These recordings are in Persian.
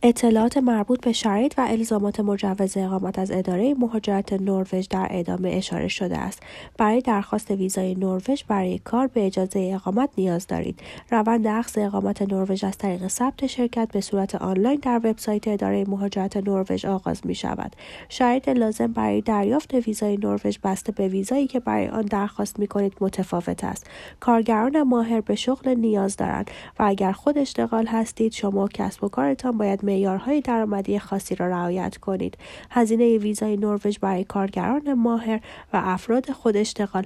اطلاعات مربوط به شرایط و الزامات مجوز اقامت از اداره مهاجرت نروژ در ادامه اشاره شده است. برای درخواست ویزای نروژ برای کار به اجازه اقامت نیاز دارید. روند اخذ اقامت نروژ از طریق ثبت شرکت به صورت آنلاین در وبسایت اداره مهاجرت نروژ آغاز می شود. شرایط لازم برای دریافت ویزای نروژ بسته به ویزایی که برای آن درخواست می کنید متفاوت است. کارگران ماهر به شغل نیاز دارند و اگر خود اشتغال هستید، شما کسب و کارتان باید معیارهای درآمدی خاصی را رعایت کنید. هزینه ویزای نروژ برای کارگران ماهر و افراد خود اشتغال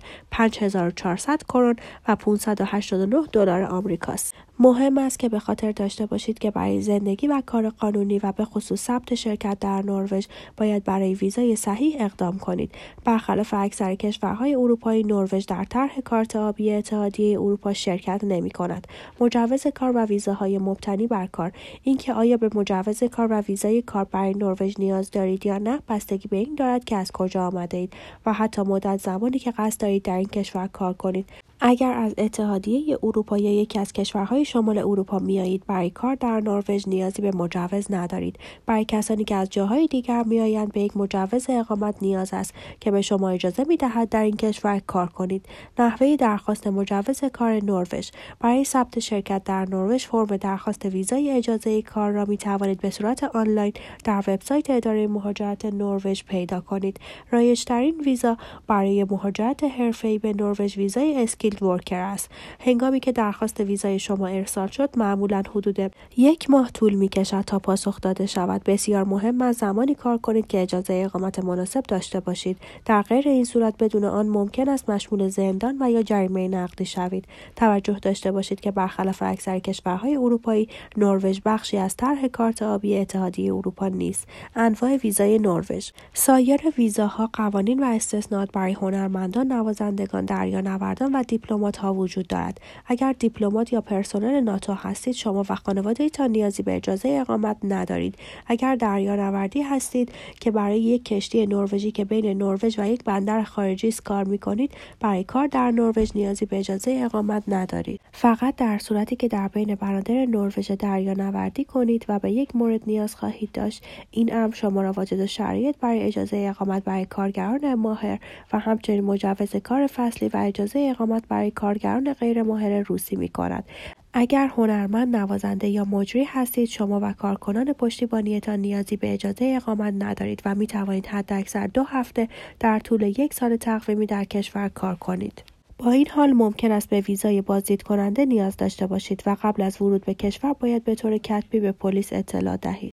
5400 کرون و 589 دلار آمریکاست. مهم است که به خاطر داشته باشید که برای زندگی و کار قانونی و به خصوص ثبت شرکت در نروژ باید برای ویزای صحیح اقدام کنید. برخلاف اکثر کشورهای اروپایی، نروژ در طرح کارت آبی اتحادیه اروپا شرکت نمی‌کند. مجوز کار و ویزاهای مبتنی بر کار. اینکه آیا به مجوز کار و ویزای کار برای نروژ نیاز دارید یا نه بستگی به این دارد که از کجا آمده‌اید و حتی مدت زمانی که قصد دارید در این کشور کار کنید. اگر از اتحادیه اروپا یا یکی از کشورهای شمال اروپا میایید، برای کار در نروژ نیازی به مجوز ندارید. برای کسانی که از جاهای دیگر میآیند به یک مجوز اقامت نیاز است که به شما اجازه می‌دهد در این کشور کار کنید. نحوه درخواست مجوز کار نروژ. برای ثبت شرکت در نروژ فرم درخواست ویزای اجازه کار را می‌توانید به صورت آنلاین در وبسایت اداره مهاجرت نروژ پیدا کنید. رایج‌ترین ویزا برای مهاجرت حرفه‌ای به نروژ ویزای اسکیلد ورکر است. هنگامی که درخواست ویزای شما ارسال شد، معمولاً حدود 1 ماه طول می‌کشد تا پاسخ داده شود. بسیار مهم است زمانی کار کنید که اجازه اقامت مناسب داشته باشید. در غیر این صورت بدون آن ممکن است مشمول زندان و یا جریمه نقدی شوید. توجه داشته باشید که برخلاف اکثر کشورهای اروپایی، نروژ بخشی از طرح کارت آبی اتحادیه اروپا نیست. انواع ویزای نروژ. سایر ویزاها، قوانین و استثناءات برای هنرمندان، نوازندگان، دریانوردان و دیپلمات‌ها وجود دارد. اگر دیپلمات یا پرسنل ناتو هستید، شما و خانواده‌تان نیازی به اجازه اقامت ندارید. اگر دریانوردی هستید که برای یک کشتی نروژی که بین نروژ و یک بندر خارجی است کار می‌کنید، برای کار در نروژ نیازی به اجازه اقامت ندارید. فقط در صورتی که در بین بنادر نروژ دریانوردی کنید و به یک مورد نیاز خواهید داشت، این امر شما را واجد شرایط برای اجازه اقامت برای کارگران ماهر و همچنین مجوز کار فصلی و اجازه اقامت برای کارگران غیر ماهر روسی می‌کند. اگر هنرمند، نوازنده یا مجری هستید، شما و کارکنان پشتیبانیتان نیازی به اجازه اقامت ندارید و می‌توانید حداکثر 2 هفته در طول 1 سال تقویمی در کشور کار کنید. با این حال ممکن است به ویزای بازدید کننده نیاز داشته باشید و قبل از ورود به کشور باید به طور کتبی به پلیس اطلاع دهید.